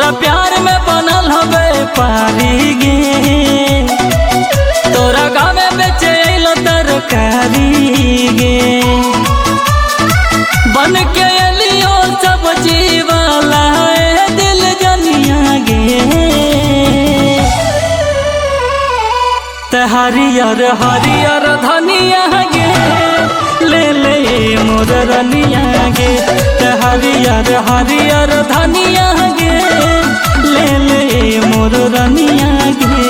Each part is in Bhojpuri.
तोरा प्यार में बनल हवे पारी गे, तोरा गाँव में बेचे अइलो तरकारी गे, बन के अलियो सब्जी वाला दिल जनिया गे। ते हरियर हरियर धनिया गे, ले ले मोर रनिया गे, ते हरियर हरियर धनिया गे, ले ले मोर रनिया गे।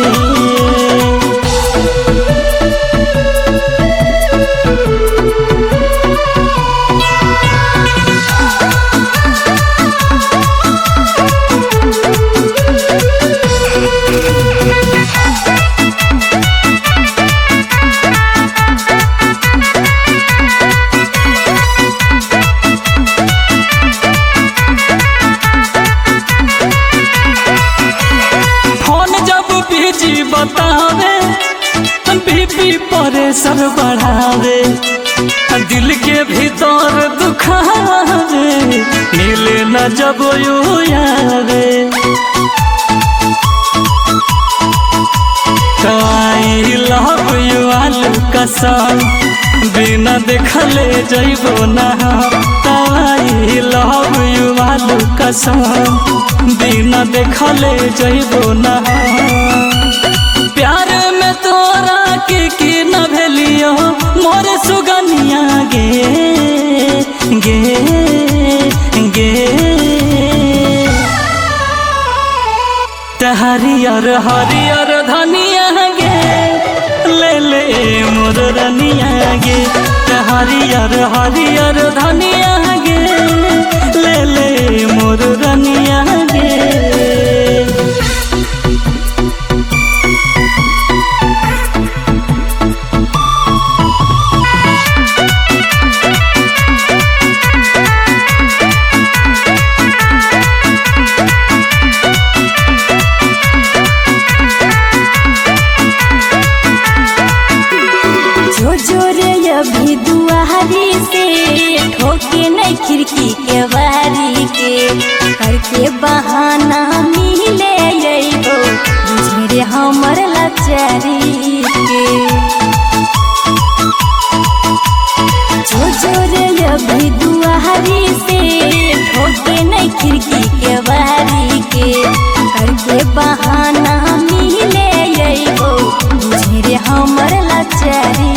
बतावे बीपी परेशर बढ़ावे, दिल के भीतर दुखावे, मिले न जब यू यावे। आई लव यू आलू कसम, बिना देखले जइबो ना। आई लव यू आलू कसम, बिना देखले जइबो ना। प्यार में तोरा की न भेलियो मोर सुगनिया गे गे गे। ते हरियर हरियर धनिया गे, ले ले मोर रनिया गे, ते हरियर हरियर धनिया गे, ले ले मोर रनिया गे। अभी दुआरी से ठोके नहीं खिड़की के बारी के, करके बहाना मिले अइबो बुझे रे हमर लाचारी के। जो रे अभी दुआरी से ठोके नहीं खिड़की के बारी के, करके बहाना मिले अइबो बुझे रे हमर लाचारी।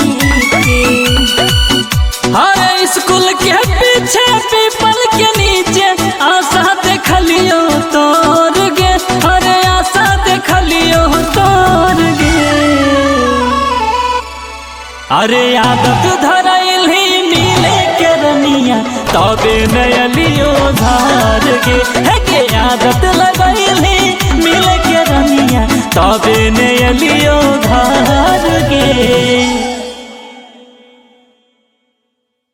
हरे स्कूल के पीछे पीपल के नीचे आशा देखलियो तोर गे, हरे आशा देखलियो तोर गे। अरे आदत धराइल ही मिले के रनिया, तबे नयलियो धार गे। है के आदत लगाइल ही मिले के रनिया, तबे नयलियो धार गे।